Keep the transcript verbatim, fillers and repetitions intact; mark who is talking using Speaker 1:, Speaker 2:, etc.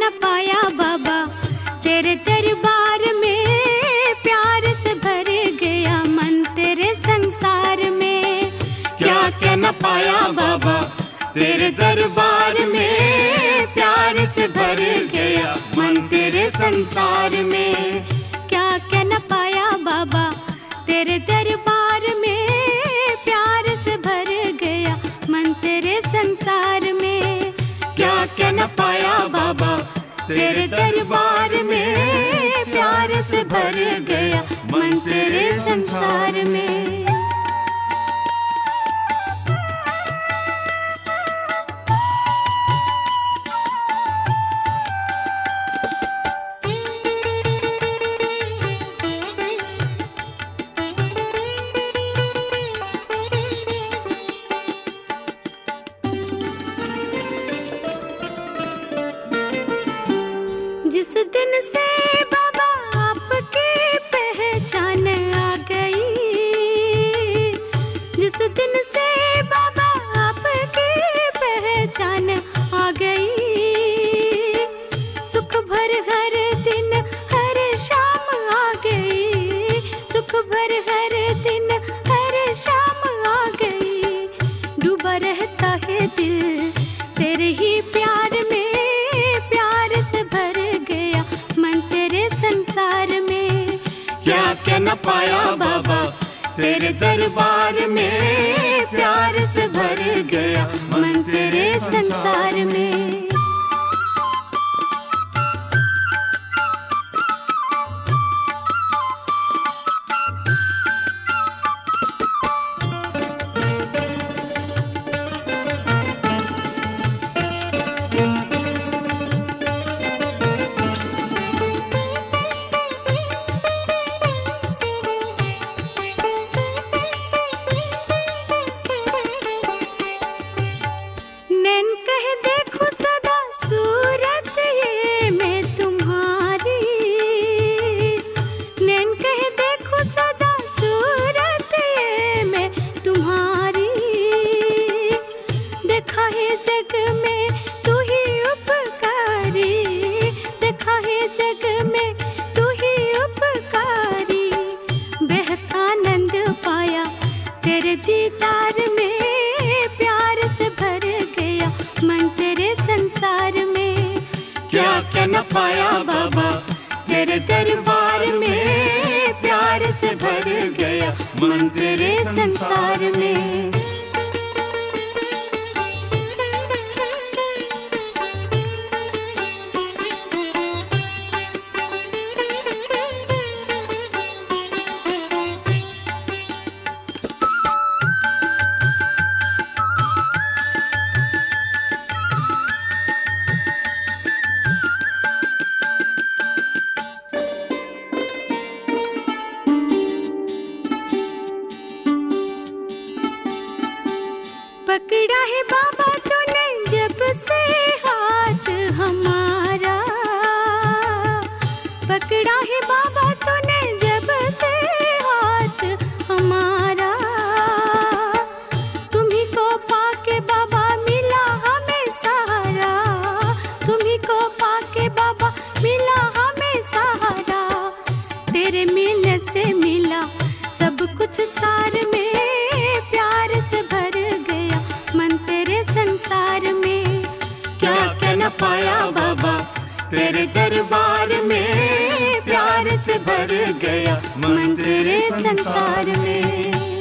Speaker 1: न पाया बाबा तेरे दरबार में, प्यार से भर गया मन तेरे संसार में।
Speaker 2: क्या क्या न पाया बाबा तेरे दरबार में, प्यार से भर गया मन तेरे संसार में।
Speaker 1: क्या क्या न पाया बाबा तेरे दरबार में, प्यार से भर गया मन तेरे संसार में।
Speaker 2: क्या क्या न पाया बाबा तेरे दरबार में, प्यार से भर गया मन तेरे संसार में।
Speaker 1: जिस दिन से बाबा आपकी पहचान आ गई, जिस दिन से बाबा आपकी पहचान आ गई, सुख भर हर दिन हर शाम आ गई, सुख भर हर दिन हर शाम आ गई। डूबा रहता है दिल तेरे ही प्यार में,
Speaker 2: क्या क्या न पाया बाबा तेरे दरबार में, प्यार से भर गया मन तेरे संसार में।
Speaker 1: दीदार में प्यार से भर गया मन तेरे संसार में।
Speaker 2: क्या क्या न पाया बाबा तेरे दरबार में, प्यार से भर गया मन तेरे संसार में।
Speaker 1: पकड़ा है बाबा तूने जब से हाथ हमारा, पकड़ा है बाबा तूने जब से हाथ हमारा। तुम्ही को पाके बाबा मिला हमें सहारा, तुम्ही को पाके बाबा मिला हमें सहारा। तेरे मिलने से मिला सब कुछ सार में, प्यार से भर मन तेरे संसार में।
Speaker 2: क्या क्या न पाया बाबा तेरे दरबार में, प्यार से भर गया मन तेरे संसार में।